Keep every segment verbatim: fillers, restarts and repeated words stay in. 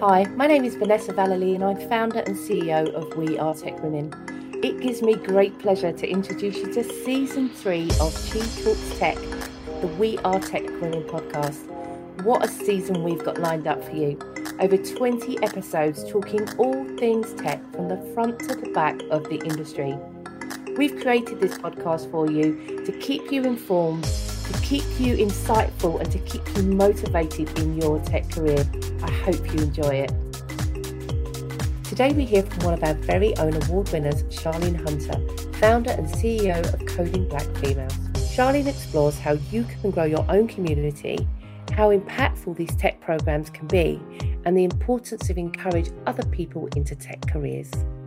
Hi, my name is Vanessa Vallely and I'm founder and C E O of We Are Tech Women. It gives me great pleasure to introduce you to season three of She Talks Tech, the We Are Tech Women podcast. What a season we've got lined up for you. Over twenty episodes talking all things tech from the front to the back of the industry. We've created this podcast for you to keep you informed, to keep you insightful and to keep you motivated in your tech career. I hope you enjoy it. Today we hear from one of our very own award winners, Charlene Hunter, founder and C E O of Coding Black Females. Charlene explores how you can grow your own community, how impactful these tech programs can be, and the importance of encouraging other people into tech careers.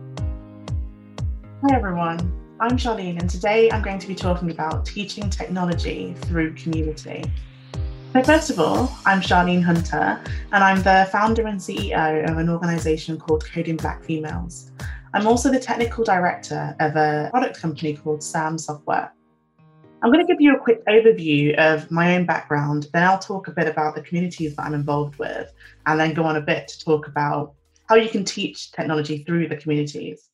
Hi everyone, I'm Charlene and today I'm going to be talking about teaching technology through community. So first of all, I'm Charlene Hunter and I'm the founder and C E O of an organisation called Coding Black Females. I'm also the technical director of a product company called Sam Software. I'm going to give you a quick overview of my own background, then I'll talk a bit about the communities that I'm involved with, and then go on a bit to talk about how you can teach technology through the communities.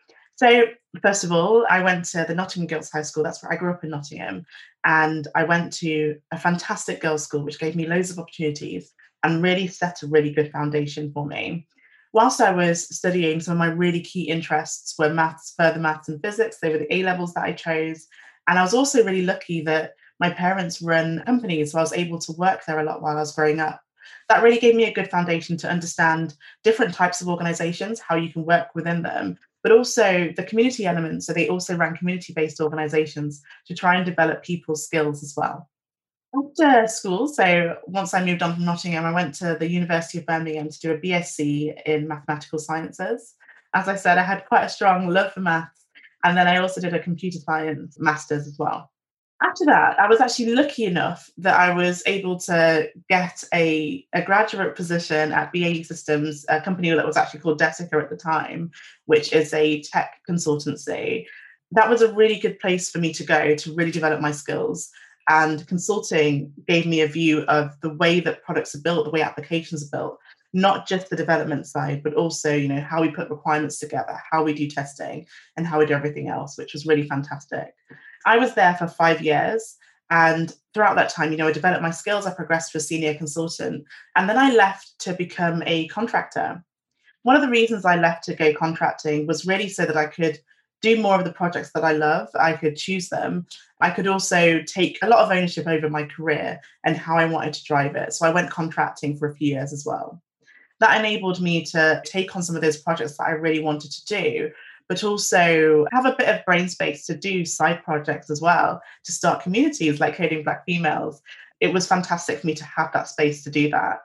So first of all, I went to the Nottingham Girls' High School. That's where I grew up in Nottingham. And I went to a fantastic girls' school, which gave me loads of opportunities and really set a really good foundation for me. Whilst I was studying, some of my really key interests were maths, further maths and physics. They were the A levels that I chose. And I was also really lucky that my parents run companies, so I was able to work there a lot while I was growing up. That really gave me a good foundation to understand different types of organizations, how you can work within them, but also the community element. So they also ran community-based organizations to try and develop people's skills as well. After school, so once I moved on from Nottingham, I went to the University of Birmingham to do a B S c in mathematical sciences. As I said, I had quite a strong love for maths, and then I also did a computer science master's as well. After that, I was actually lucky enough that I was able to get a, a graduate position at B A E Systems, a company that was actually called Detica at the time, which is a tech consultancy. That was a really good place for me to go to really develop my skills. And consulting gave me a view of the way that products are built, the way applications are built, not just the development side, but also, you know, how we put requirements together, how we do testing, and how we do everything else, which was really fantastic. I was there for five years. And throughout that time, you know, I developed my skills, I progressed to a senior consultant, and then I left to become a contractor. One of the reasons I left to go contracting was really so that I could do more of the projects that I love. I could choose them. I could also take a lot of ownership over my career and how I wanted to drive it. So I went contracting for a few years as well. That enabled me to take on some of those projects that I really wanted to do, but also have a bit of brain space to do side projects as well, to start communities like Coding Black Females. It was fantastic for me to have that space to do that.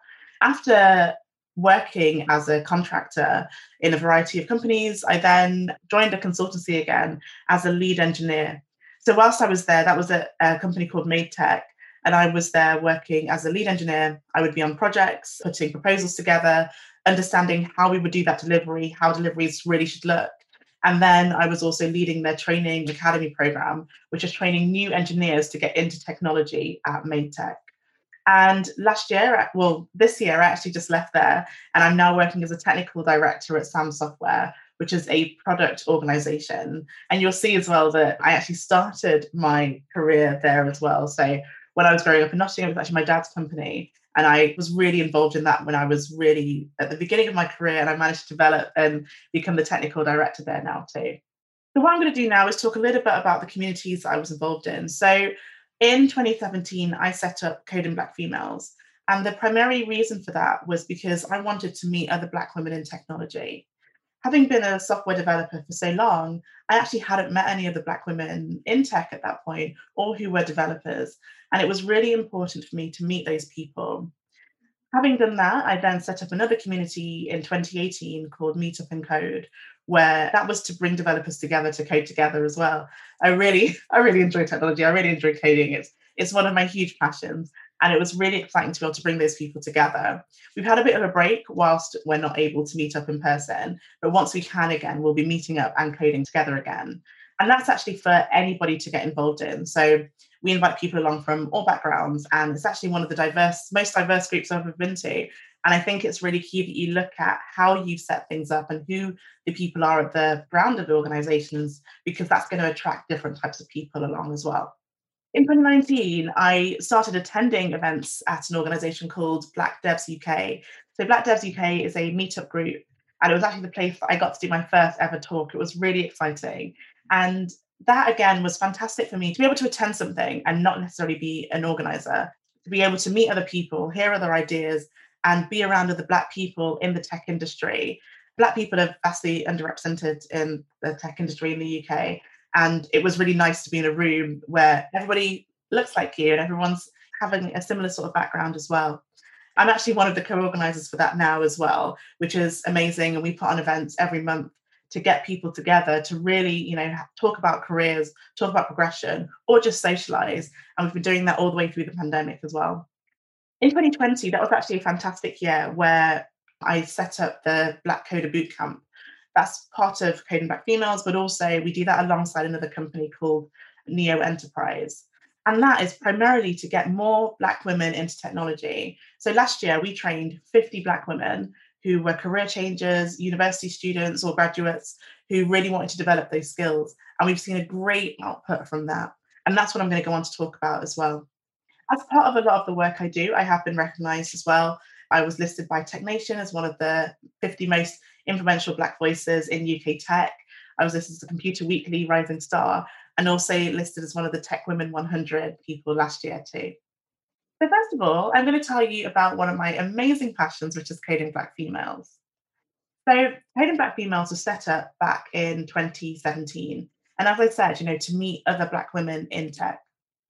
After working as a contractor in a variety of companies, I then joined a consultancy again as a lead engineer. So whilst I was there, that was a, a company called Made Tech, and I was there working as a lead engineer. I would be on projects, putting proposals together, understanding how we would do that delivery, how deliveries really should look. And then I was also leading their training academy program, which is training new engineers to get into technology at Made Tech. And last year, well, this year, I actually just left there, and I'm now working as a technical director at Sam Software, which is a product organization. And you'll see as well that I actually started my career there as well. So when I was growing up in Nottingham, it was actually my dad's company. And I was really involved in that when I was really at the beginning of my career, and I managed to develop and become the technical director there now too. So what I'm going to do now is talk a little bit about the communities that I was involved in. So in twenty seventeen, I set up Coding Black Females. And the primary reason for that was because I wanted to meet other Black women in technology. Having been a software developer for so long, I actually hadn't met any of the Black women in tech at that point or who were developers. And it was really important for me to meet those people. Having done that, I then set up another community in twenty eighteen called Meetup and Code, where that was to bring developers together to code together as well. I really, I really enjoy technology. I really enjoy coding. It's, it's one of my huge passions. And it was really exciting to be able to bring those people together. We've had a bit of a break whilst we're not able to meet up in person, but once we can again, we'll be meeting up and coding together again. And that's actually for anybody to get involved in. So we invite people along from all backgrounds, and it's actually one of the diverse, most diverse groups I've ever been to. And I think it's really key that you look at how you set things up and who the people are at the ground of the organizations, because that's going to attract different types of people along as well. In twenty nineteen, I started attending events at an organization called Black Devs U K. So Black Devs U K is a meetup group, and it was actually the place that I got to do my first ever talk. It was really exciting. And that again was fantastic for me to be able to attend something and not necessarily be an organizer, to be able to meet other people, hear other ideas, and be around other Black people in the tech industry. Black people are vastly underrepresented in the tech industry in the U K. And it was really nice to be in a room where everybody looks like you and everyone's having a similar sort of background as well. I'm actually one of the co-organizers for that now as well, which is amazing. And we put on events every month to get people together to really, you know, talk about careers, talk about progression, or just socialize. And we've been doing that all the way through the pandemic as well. In twenty twenty, that was actually a fantastic year where I set up the Black Coder Bootcamp. That's part of Coding Black Females, but also we do that alongside another company called Neo Enterprise. And that is primarily to get more Black women into technology. So last year, we trained fifty Black women who were career changers, university students, or graduates who really wanted to develop those skills. And we've seen a great output from that. And that's what I'm going to go on to talk about as well. As part of a lot of the work I do, I have been recognized as well. I was listed by TechNation as one of the fifty most influential Black voices in U K tech. I was listed as a Computer Weekly Rising Star, and also listed as one of the Tech Women one hundred people last year too. So first of all, I'm going to tell you about one of my amazing passions, which is Coding Black Females. So Coding Black Females was set up back in twenty seventeen. And as I said, you know, to meet other Black women in tech.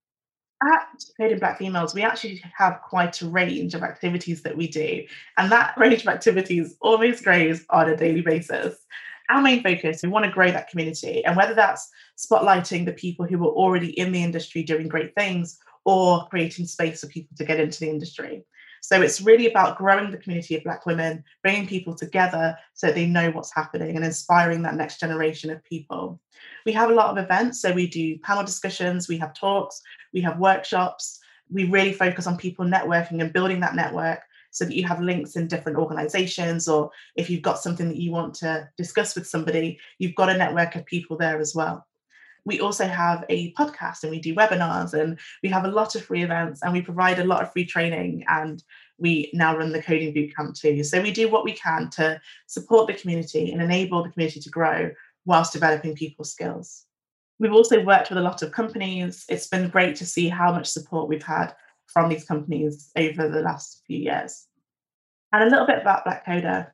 At Coding Black Females, we actually have quite a range of activities that we do. And that range of activities almost grows on a daily basis. Our main focus, we want to grow that community. And whether that's spotlighting the people who are already in the industry doing great things, or creating space for people to get into the industry. So it's really about growing the community of Black women, bringing people together so they know what's happening and inspiring that next generation of people. We have a lot of events. So we do panel discussions, we have talks, we have workshops. We really focus on people networking and building that network so that you have links in different organizations, or if you've got something that you want to discuss with somebody, you've got a network of people there as well. We also have a podcast and we do webinars and we have a lot of free events and we provide a lot of free training, and we now run the Coding Bootcamp too. So we do what we can to support the community and enable the community to grow whilst developing people's skills. We've also worked with a lot of companies. It's been great to see how much support we've had from these companies over the last few years. And a little bit about Black Coder.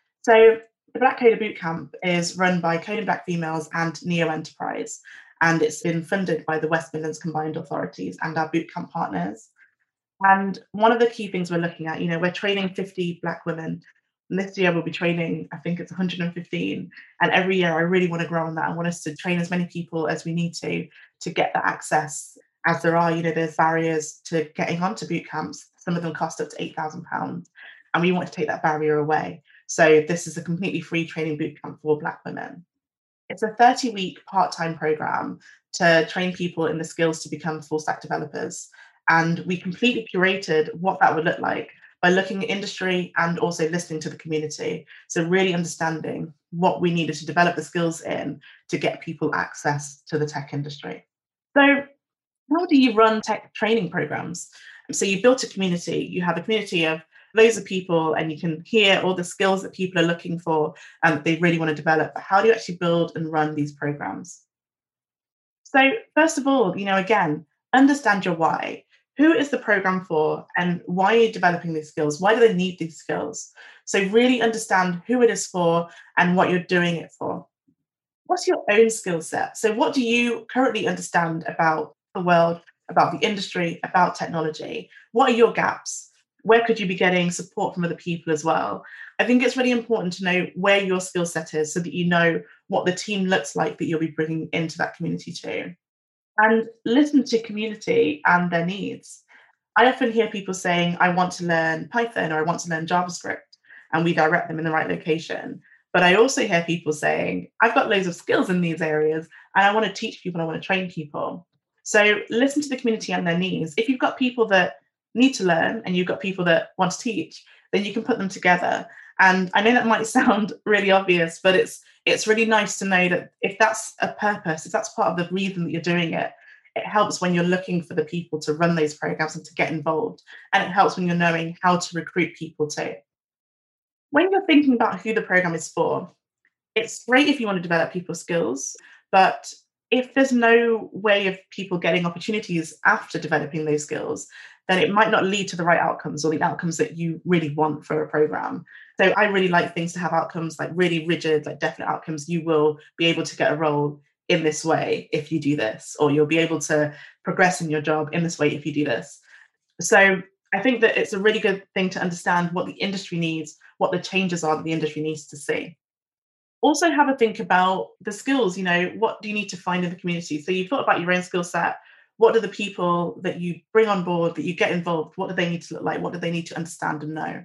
So the Black Coder Bootcamp is run by Coding Black Females and Neo Enterprise, and it's been funded by the West Midlands Combined Authorities and our bootcamp partners. And one of the key things we're looking at, you know, we're training fifty Black women. And this year we'll be training, I think it's one hundred fifteen. And every year I really want to grow on that. I want us to train as many people as we need to, to get that access. As there are, you know, there's barriers to getting onto boot camps. Some of them cost up to eight thousand pounds. And we want to take that barrier away. So this is a completely free training bootcamp for Black women. It's a thirty-week part-time program to train people in the skills to become full-stack developers. And we completely curated what that would look like by looking at industry and also listening to the community. So really understanding what we needed to develop the skills in to get people access to the tech industry. So how do you run tech training programs? So you built a community. You have a community of loads of people and you can hear all the skills that people are looking for and they really want to develop. But how do you actually build and run these programs? So first of all, you know, again, understand your why. Who is the program for and why are you developing these skills? Why do they need these skills? So really understand who it is for and what you're doing it for. What's your own skill set? So what do you currently understand about the world, about the industry, about technology? What are your gaps? Where could you be getting support from other people as well? I think it's really important to know where your skill set is so that you know what the team looks like that you'll be bringing into that community too. And listen to community and their needs. I often hear people saying, I want to learn Python or I want to learn JavaScript, and we direct them in the right location. But I also hear people saying, I've got loads of skills in these areas and I want to teach people, I want to train people. So listen to the community and their needs. If you've got people that need to learn and you've got people that want to teach, then you can put them together. And I know that might sound really obvious, but it's it's really nice to know that if that's a purpose, if that's part of the reason that you're doing it, it helps when you're looking for the people to run those programs and to get involved. And it helps when you're knowing how to recruit people too. When you're thinking about who the program is for, it's great if you want to develop people's skills, but if there's no way of people getting opportunities after developing those skills, then it might not lead to the right outcomes or the outcomes that you really want for a program. So I really like things to have outcomes like really rigid, like definite outcomes. You will be able to get a role in this way if you do this, or you'll be able to progress in your job in this way if you do this. So I think that it's a really good thing to understand what the industry needs, what the changes are that the industry needs to see. Also have a think about the skills. You know, what do you need to find in the community? So you've thought about your own skill set. What do the people that you bring on board, that you get involved, what do they need to look like? What do they need to understand and know?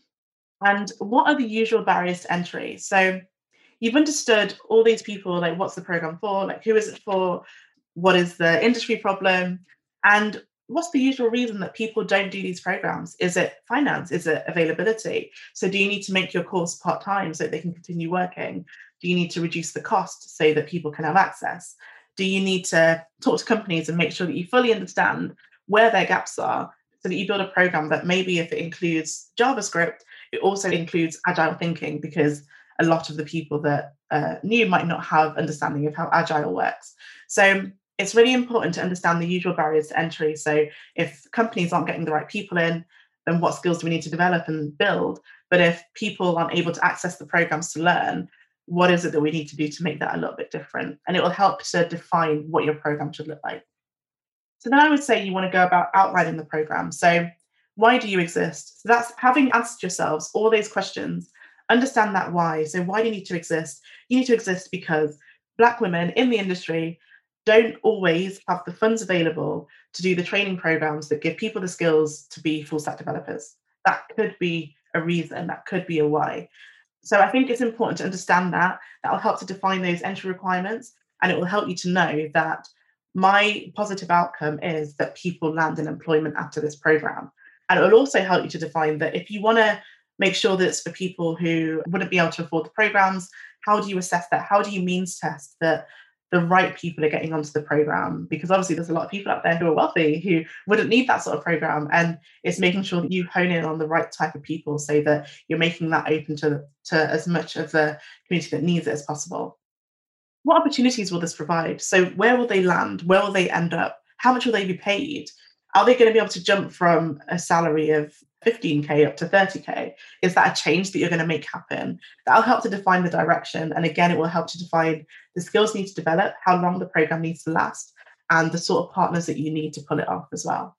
And what are the usual barriers to entry? So you've understood all these people, like what's the program for, like who is it for, what is the industry problem, and what's the usual reason that people don't do these programs? Is it finance? Is it availability? So do you need to make your course part-time so that they can continue working? Do you need to reduce the cost so that people can have access? Do you need to talk to companies and make sure that you fully understand where their gaps are so that you build a program that maybe if it includes JavaScript, it also includes agile thinking, because a lot of the people that uh, new might not have understanding of how agile works. So it's really important to understand the usual barriers to entry. So if companies aren't getting the right people in, then what skills do we need to develop and build? But if people aren't able to access the programs to learn, what is it that we need to do to make that a little bit different? And it will help to define what your program should look like. So then I would say you want to go about outlining the program. So why do you exist? So that's having answered yourselves all those questions, understand that why. So why do you need to exist? You need to exist because Black women in the industry don't always have the funds available to do the training programs that give people the skills to be full stack developers. That could be a reason, that could be a why. So I think it's important to understand that. That will help to define those entry requirements, and it will help you to know that my positive outcome is that people land in employment after this program. And it will also help you to define that if you want to make sure that it's for people who wouldn't be able to afford the programs, how do you assess that? How do you means test that the right people are getting onto the program? Because obviously there's a lot of people out there who are wealthy who wouldn't need that sort of program, and it's making sure that you hone in on the right type of people so that you're making that open to, to as much of the community that needs it as possible. What opportunities will this provide? So where will they land? Where will they end up? How much will they be paid? Are they going to be able to jump from a salary of fifteen K up to thirty K? Is that a change that you're going to make happen? That'll help to define the direction. And again, it will help to define the skills you need to develop, how long the program needs to last, and the sort of partners that you need to pull it off as well.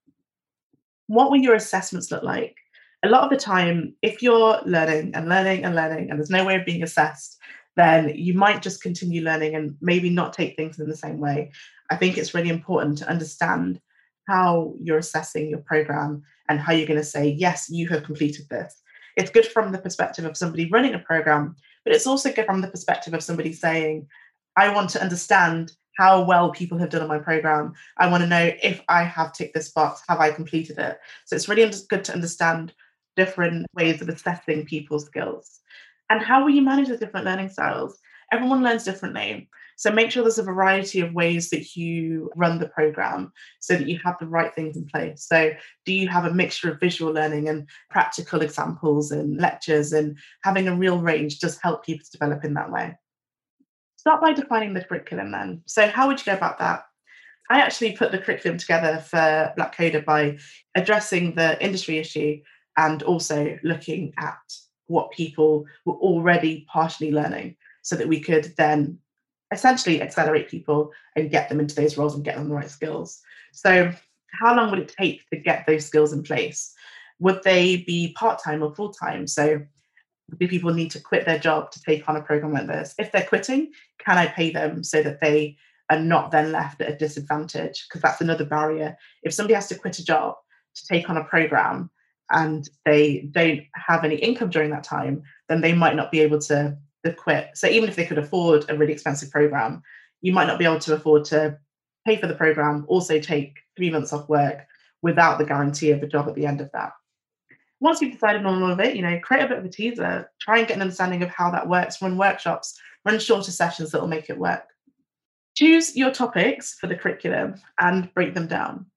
What will your assessments look like? A lot of the time, if you're learning and learning and learning and there's no way of being assessed, then you might just continue learning and maybe not take things in the same way. I think it's really important to understand how you're assessing your program and how you're going to say, yes, you have completed this. It's good from the perspective of somebody running a program, but it's also good from the perspective of somebody saying, I want to understand how well people have done on my program. I want to know if I have ticked this box, have I completed it? So it's really good to understand different ways of assessing people's skills. And how will you manage the different learning styles? Everyone learns differently. So make sure there's a variety of ways that you run the program so that you have the right things in place. So do you have a mixture of visual learning and practical examples and lectures, and having a real range does help people to develop in that way. Start by defining the curriculum then. So how would you go about that? I actually put the curriculum together for Black Coder by addressing the industry issue and also looking at what people were already partially learning so that we could then essentially accelerate people and get them into those roles and get them the right skills. So how long would it take to get those skills in place? Would they be part-time or full-time? So do people need to quit their job to take on a program like this? If they're quitting, can I pay them so that they are not then left at a disadvantage? Because that's another barrier. If somebody has to quit a job to take on a program and they don't have any income during that time, then they might not be able to to quit. So even if they could afford a really expensive program, you might not be able to afford to pay for the program, also take three months off work without the guarantee of a job at the end of that. Once you've decided on all of it, you know, create a bit of a teaser, try and get an understanding of how that works, run workshops, run shorter sessions that will make it work. Choose your topics for the curriculum and break them down.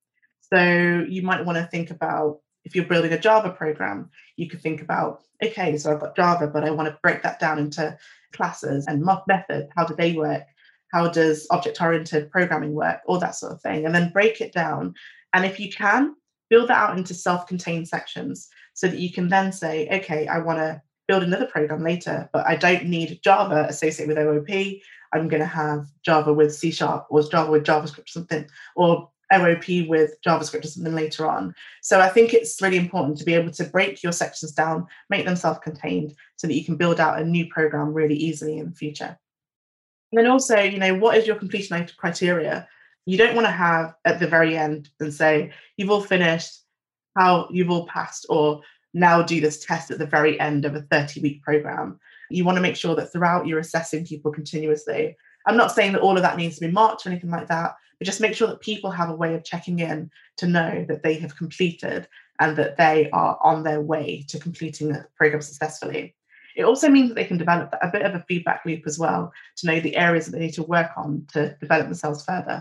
So you might want to think about, if you're building a Java program, you could think about, okay, so I've got Java, but I want to break that down into classes and methods. How do they work? How does object-oriented programming work? All that sort of thing. And then break it down. And if you can, build that out into self-contained sections so that you can then say, okay, I want to build another program later, but I don't need Java associated with O O P. I'm going to have Java with C Sharp or Java with JavaScript or something, or O O P with JavaScript or something later on. So I think it's really important to be able to break your sections down, make them self-contained so that you can build out a new program really easily in the future. And then also, you know, what is your completion criteria? You don't want to have at the very end and say, you've all finished, how you've all passed, or now do this test at the very end of a thirty-week program. You want to make sure that throughout you're assessing people continuously. I'm not saying that all of that needs to be marked or anything like that, but just make sure that people have a way of checking in to know that they have completed and that they are on their way to completing the program successfully. It also means that they can develop a bit of a feedback loop as well to know the areas that they need to work on to develop themselves further.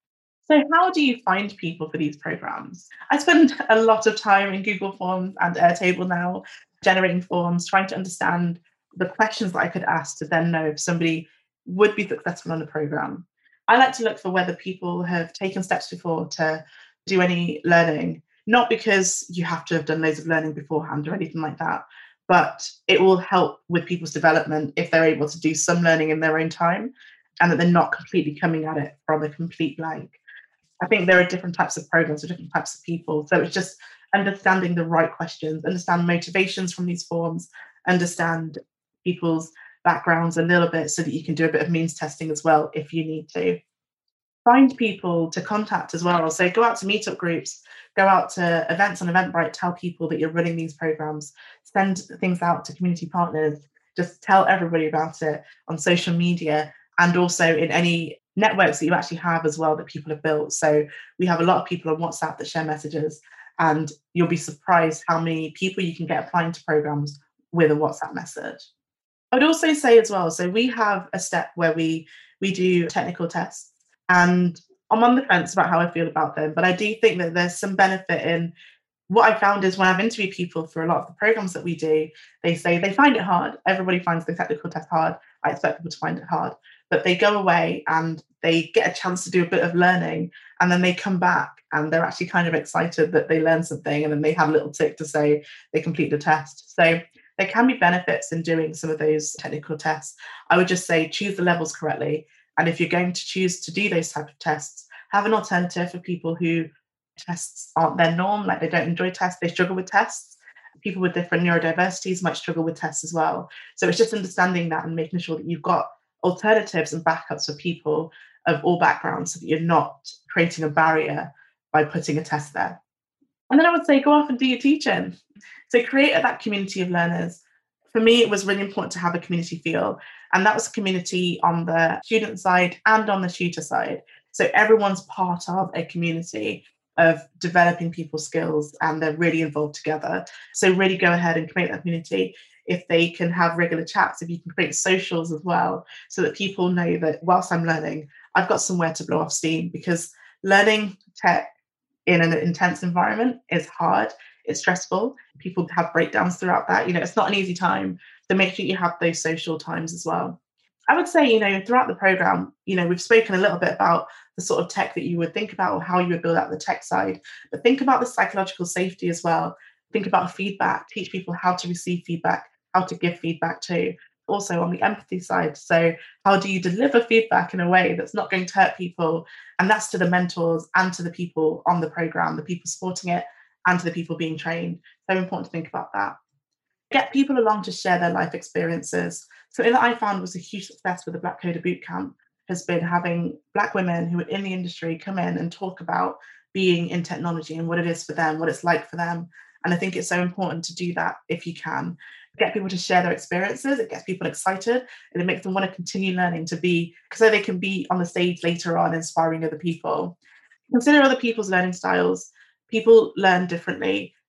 So how do you find people for these programs? I spend a lot of time in Google Forms and Airtable now, generating forms, trying to understand the questions that I could ask to then know if somebody would be successful on the program. I like to look for whether people have taken steps before to do any learning, not because you have to have done loads of learning beforehand or anything like that, but it will help with people's development if they're able to do some learning in their own time and that they're not completely coming at it from a complete blank. I think there are different types of programs for different types of people. So it's just understanding the right questions, understand motivations from these forms, understand people's backgrounds a little bit so that you can do a bit of means testing as well if you need to. Find people to contact as well. So go out to meetup groups, go out to events on Eventbrite, tell people that you're running these programs, send things out to community partners, just tell everybody about it on social media and also in any networks that you actually have as well that people have built. So we have a lot of people on WhatsApp that share messages, and you'll be surprised how many people you can get applying to programs with a WhatsApp message. I would also say as well, so we have a step where we we do technical tests, and I'm on the fence about how I feel about them, but I do think that there's some benefit in what I found is when I've interviewed people for a lot of the programs that we do, they say they find it hard. Everybody finds the technical test hard. I expect people to find it hard, but they go away and they get a chance to do a bit of learning, and then they come back and they're actually kind of excited that they learned something, and then they have a little tick to say they complete the test. So there can be benefits in doing some of those technical tests. I would just say choose the levels correctly. And if you're going to choose to do those type of tests, have an alternative for people who tests aren't their norm, like they don't enjoy tests, they struggle with tests. People with different neurodiversities might struggle with tests as well. So it's just understanding that and making sure that you've got alternatives and backups for people of all backgrounds so that you're not creating a barrier by putting a test there. And then I would say go off and do your teaching. So create that community of learners. For me, it was really important to have a community feel. And that was a community on the student side and on the tutor side. So everyone's part of a community of developing people's skills and they're really involved together. So really go ahead and create that community. If they can have regular chats, if you can create socials as well, so that people know that whilst I'm learning, I've got somewhere to blow off steam, because learning tech in an intense environment is hard. It's stressful. People have breakdowns throughout that. You know, it's not an easy time. So make sure you have those social times as well. I would say, you know, throughout the program, you know, we've spoken a little bit about the sort of tech that you would think about or how you would build out the tech side, but think about the psychological safety as well. Think about feedback, teach people how to receive feedback, how to give feedback too. Also on the empathy side. So how do you deliver feedback in a way that's not going to hurt people? And that's to the mentors and to the people on the program, the people supporting it and to the people being trained. So important to think about that. Get people along to share their life experiences. Something that I found was a huge success with the Black Coder Bootcamp has been having Black women who are in the industry come in and talk about being in technology and what it is for them, what it's like for them. And I think it's so important to do that if you can. Get people to share their experiences. It gets people excited and it makes them want to continue learning to be, so they can be on the stage later on inspiring other people. Consider other people's learning styles. People learn differently.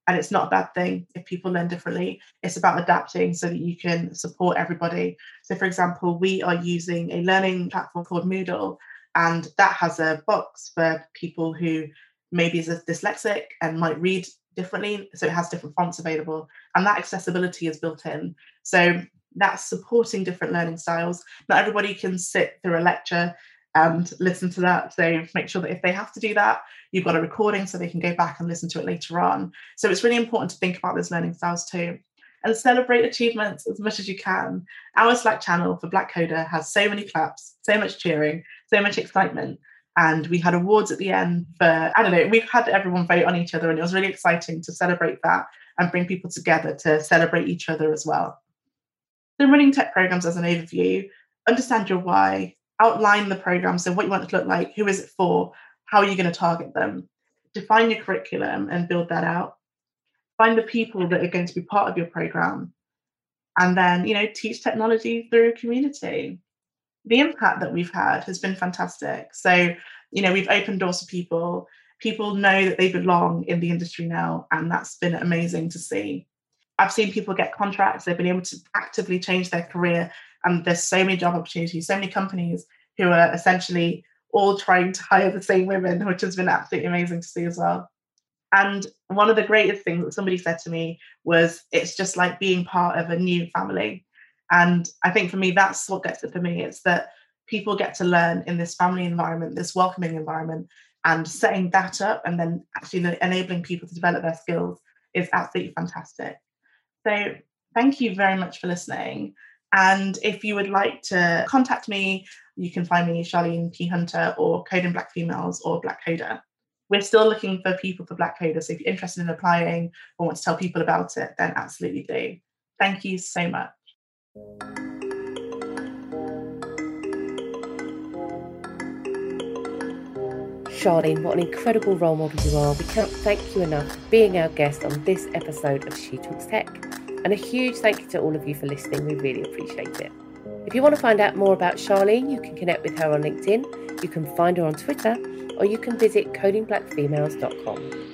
And it's not a bad thing if people learn differently. It's about adapting so that you can support everybody. So for example, we are using a learning platform called Moodle, and that has a box for people who maybe is dyslexic and might read differently. So it has different fonts available, and that accessibility is built in. So that's supporting different learning styles. Not everybody can sit through a lecture and listen to that. So make sure that if they have to do that, you've got a recording so they can go back and listen to it later on. So it's really important to think about those learning styles too, and celebrate achievements as much as you can. Our Slack channel for Black Coder has so many claps, so much cheering, so much excitement. And we had awards at the end for, I don't know, we've had everyone vote on each other, and it was really exciting to celebrate that and bring people together to celebrate each other as well. So running tech programs as an overview, understand your why, outline the program, so what you want it to look like, who is it for, how are you going to target them, define your curriculum and build that out, find the people that are going to be part of your program, and then, you know, teach technology through community. The impact that we've had has been fantastic. So, you know, we've opened doors for people. People know that they belong in the industry now, and that's been amazing to see. I've seen people get contracts. They've been able to actively change their career, and there's so many job opportunities, so many companies who are essentially all trying to hire the same women, which has been absolutely amazing to see as well. And one of the greatest things that somebody said to me was, it's just like being part of a new family. And I think for me, that's what gets it for me. It's that people get to learn in this family environment, this welcoming environment, and setting that up and then actually enabling people to develop their skills is absolutely fantastic. So thank you very much for listening. And if you would like to contact me, you can find me Charlene P. Hunter or Coding Black Females or Black Coder. We're still looking for people for Black Coder. So if you're interested in applying or want to tell people about it, then absolutely do. Thank you so much. Charlene, what an incredible role model you are. We can't thank you enough for being our guest on this episode of She Talks Tech. And a huge thank you to all of you for listening. We really appreciate it. If you want to find out more about Charlene, you can connect with her on LinkedIn, you can find her on Twitter, or you can visit coding black females dot com.